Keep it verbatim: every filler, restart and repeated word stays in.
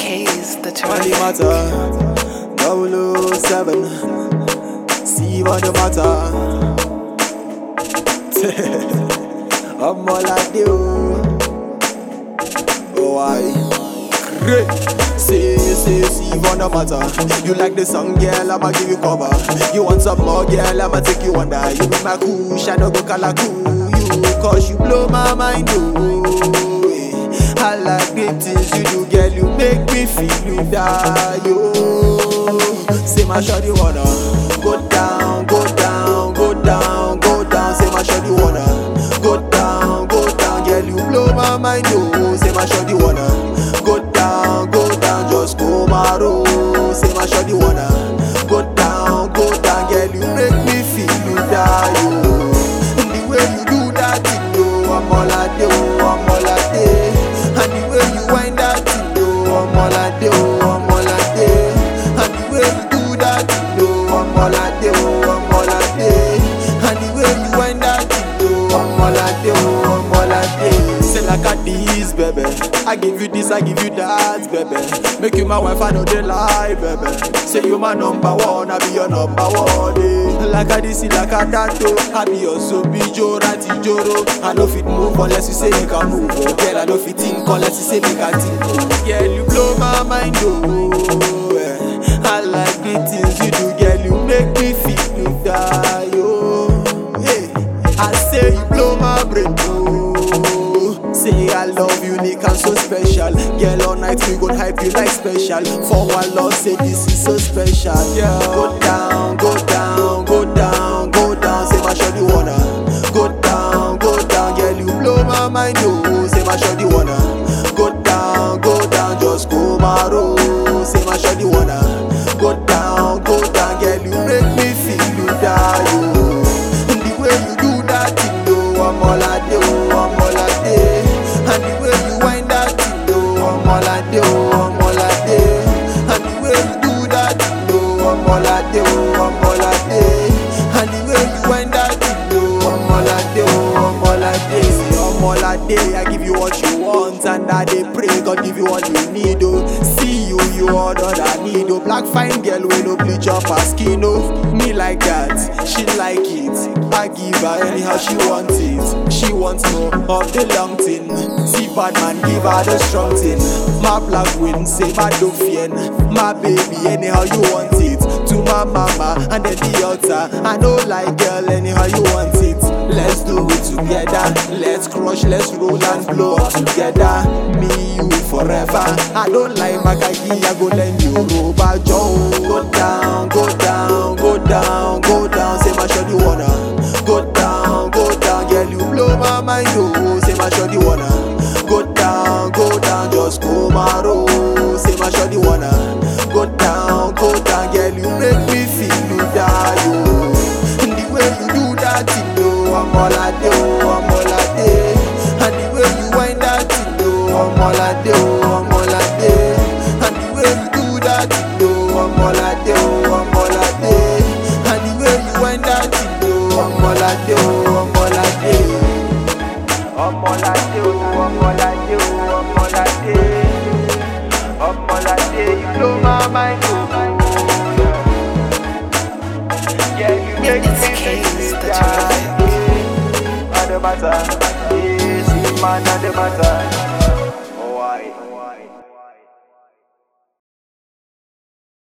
K's the Money terrific. matter, double oh seven. See what the matter. I'm all I do. Oh, I great. Say, say, see what the matter. You like the song, girl, I'ma give you cover. You want some more, girl, I'ma take you under. You be my cool, shadow go kalaku. You, cause you blow my mind, oh. I like the things you do, girl, you make me feel you die, yo. Say my shawty wanna go down, go down, go down, go down. Say my shawty wanna go down, go down, girl, you blow my mind, yo. Say my shawty wanna go down, go down, just go my road. Say my shawty wanna go down, go down, girl, you make me feel you die, yo. The way you do that thing, yo, I'm all I do, I'm all I do. And the way you wind that thing, yo, I'm all I do, I'm all I do. And the way you do that thing, yo, I'm all I do, I'm all I do. And the way you wind that thing, yo, I'm all I do, I'm all I do. Say like a this, baby, I give you this, I give you that, baby. Make you my wife, I know they lie, baby. Say you my number one, I be your number one, eh. Like a this, like a that, oh. I be your so be Joe, Ratty Joro. I know fit move unless you say make a move, oh. Girl, I know fit think unless you say make a think, oh. Girl, you blow my mind, oh, eh. I like the things you do, girl, you make me feel you die, oh. Hey, I say you blow my brain, oh. Say I love you, unique and so special. Girl, all night we gon' hype you like special. For one love, say this is so special. Yeah, go down, go down, go down, go down. Say my shawty wanna go down, go down. Girl, you blow my mind, oh. Say my shawty wanna go down, go down, just go my road. Say my shawty wanna go down, go down. Girl, you make me feel you die, oh. The way you do that thing, oh, I'm all I do, I'm all I do. And the way you wind that thing, oh, I'm all I do, I'm all I do. And the way you do that thing, oh, I'm all I do, I'm all I do. And the way you wind that thing, oh, I'm all I do, I'm all I do. Say I'm all I do, I give you what you want, and I dey pray God give you what you need, oh. See you, you all that I need, oh. Black fine girl with no bleach up her skin, oh. Me like that, she like it. I give her anyhow she wants it. She wants more of the long thing. See bad man give her the strong thing. My black win say my Dauphin. My baby anyhow you want it. To my mama and then the altar. I know like girl anyhow you want it. Let's do it together. Let's crush, let's roll and blow up together. Me, you forever. I don't like Makagi, I go lend you Roba Joe. Go down, go down, go down, go down. Say my shawty wanna go down, go down. Girl, you blow my mind, oh. Say my shawty wanna go down, go down, just go my road. Say my shawty wanna go down, go down. Girl, you make me feel you die, oh. And the way you do that thing, oh, I'm all I do, I'm all I do. And the way you wind that thing, oh, I'm all I do, I'm all I do. And the way you do that thing, oh, I'm all I do, I'm all I do. And the way you wind that thing, oh, I'm all I do, I'm all I do. I'm all I do, I'm all I do, I'm all I do. I'm all I do, you blow my mind, oh. Yeah, you make me It's K's the die. terrific. Not the matter, yes, man, not the matter.